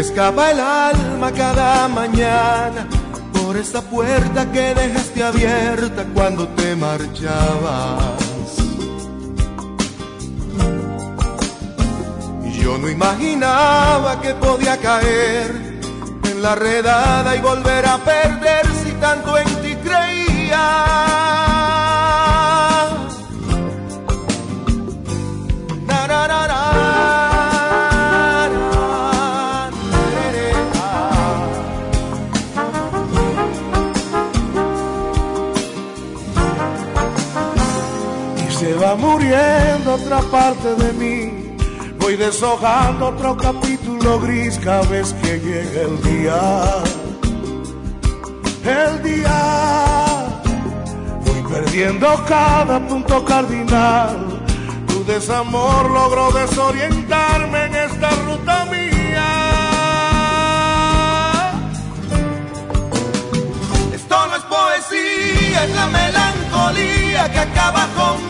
escapa el alma cada mañana por esta puerta que dejaste abierta cuando te marchabas. Y yo no imaginaba que podía caer en la redada y volver a perder si tanto en ti creía. Se va muriendo otra parte de mí, voy deshojando otro capítulo gris cada vez que llega el día. Voy perdiendo cada punto cardinal, tu desamor logró desorientarme en esta ruta mía. Esto no es poesía, es la melancolía que acaba conmigo.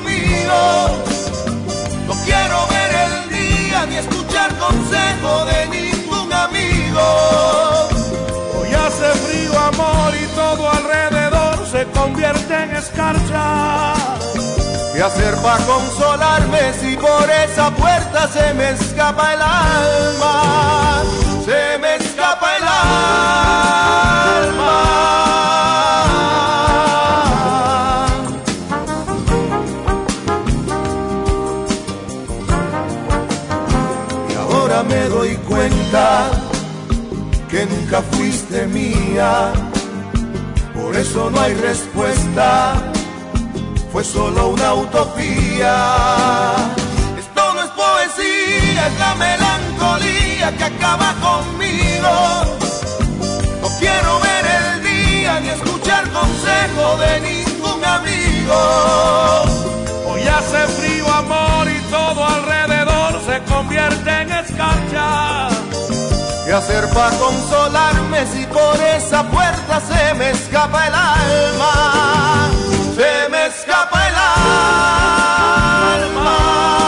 No quiero ver el día ni escuchar consejo de ningún amigo. Hoy hace frío, amor, y todo alrededor se convierte en escarcha. ¿Qué hacer para consolarme si por esa puerta se me escapa el alma? Se me escapa el alma. Me doy cuenta que nunca fuiste mía, por eso no hay respuesta, fue solo una utopía. Esto no es poesía, es la melancolía que acaba conmigo. No quiero ver el día ni escuchar consejo de ningún amigo. Hoy hace frío, amor, y todo alrededor se convierte en escarcha. ¿Qué hacer para consolarme si por esa puerta se me escapa el alma? Se me escapa el alma.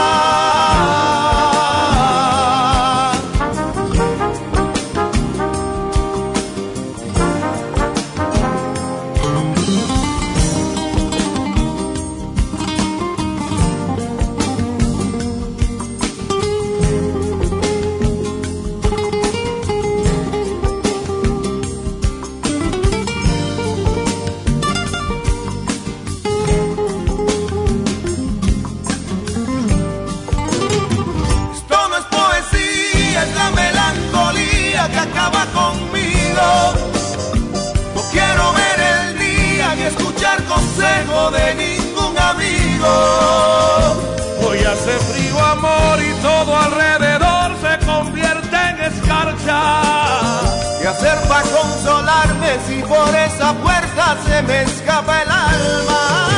Que acaba conmigo. No quiero ver el día ni escuchar consejo de ningún amigo. Hoy hace frío, amor, y todo alrededor se convierte en escarcha. ¿Qué hacer para consolarme si por esa puerta se me escapa el alma?